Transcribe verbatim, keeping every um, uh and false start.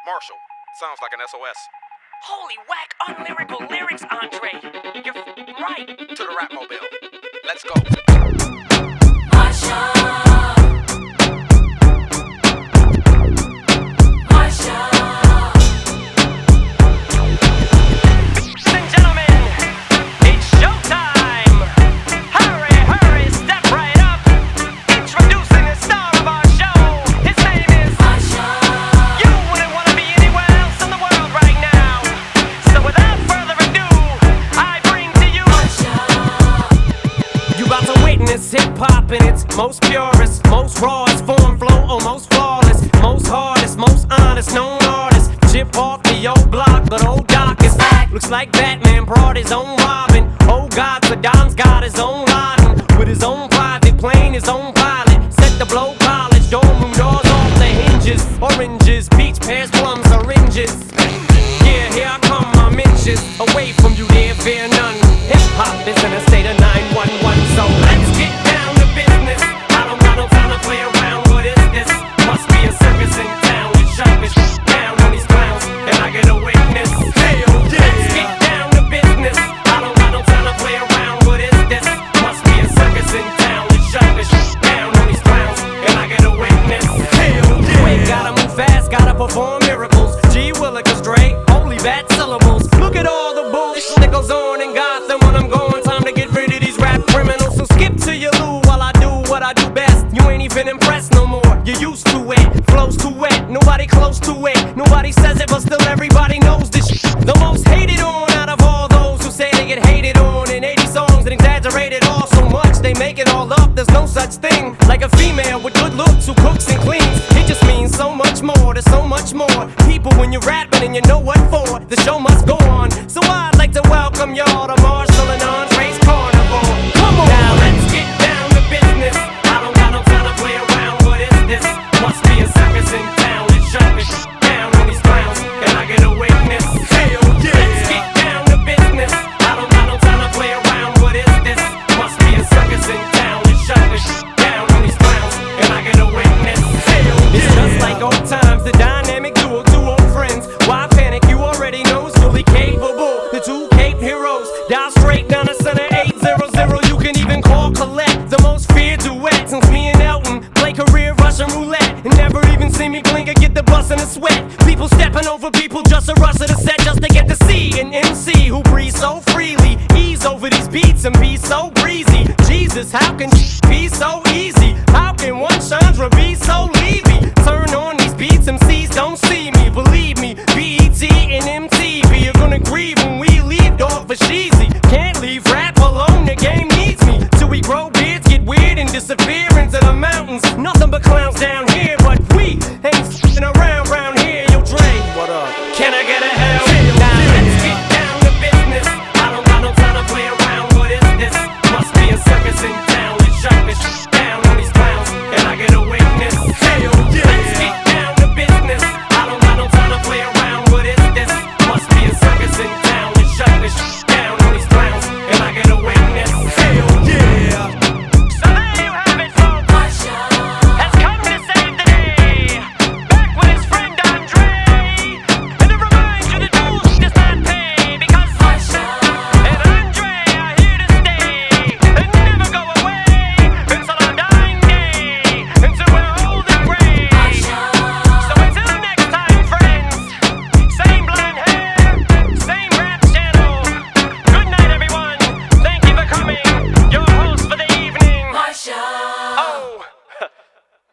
Marshall, sounds like an S O S. Holy whack, unlyrical lyrics, Andre. You're f- right. To the rap mobile. Let's go. Marshall. Hip-hop in its most purest, most rawest form, flow almost flawless, most hardest, most honest, known artist. Chip off the old block, but old Doc is back. Looks like Batman brought his own Robin. Oh God, Saddam's got his own Laden. With his own private plane, his own pilot. Set the blow polish, dorm room doors off the hinges. Oranges, peach, pears, plums, syringes. Yeah, here I come, my inches. Away from you, there fear none. Hip-hop is in a state of nine one one, so let's get down to business. I don't got no time to play around, what is this? Must be a circus in town. We shut this down on these clowns, and I get a witness. Hell yeah! Let's get down to business. I don't got no time to play around, what is this? Must be a circus in town. We shut this down on these clowns, and I get a witness. Hell yeah! Wait, gotta move fast, gotta perform miracles. G Willikers, Dre, holy bad syllables. Look at all the bullshit that goes on in Gotham when I'm going. Time to get rid of these rap criminals. So skip to your loo while I do what I do best. You ain't even impressed no more. You're used to it. Flows too wet. Nobody close to it. Nobody says it, but still everybody knows this shit. The most hated on out of all those who say they get hated on in eighty songs and exaggerated all so much they make it all up. There's no such thing like a female with good looks who cooks and cleans. It just means so much more. There's so much more people when you're rapping and you know what for. The show must go on. So I'd like to welcome y'all to Marshall and Andre's Carnival. Come on, now let's get down to business. I don't got no time to play around. What is this? Must be a circus in town. Let's shut this down on these clowns, and I get a witness. Hell yeah! Let's get down to business. I don't got no time to play around. What is this? Must be a circus in town. Let's shut this down on these clowns, and I get a witness. Hell yeah! It's just like old times, the dynamic duo, two old friends. Why panic? You already know it's fully capable. The two Cape heroes, dial straight down the center eight zero zero. You can even call Colette. The most feared duet since me and Elton play career Russian roulette. And never even see me blink or get the bus in a sweat. People stepping over people just to rush to the set just to get to see an M C who breathes so freely. Ease over these beats and be so breezy. Jesus, how can be so easy? How can one Chandra be so Levy? Turn on these beats, M Cs don't see me. Believe me, B E T and M T V are gonna grieve when we leave, dog, for sheezy. Can't leave rap alone, the game needs me. Till we grow beards, get weird and disappear into the mountains. Nothing but clowns down here, but we ain't f***ing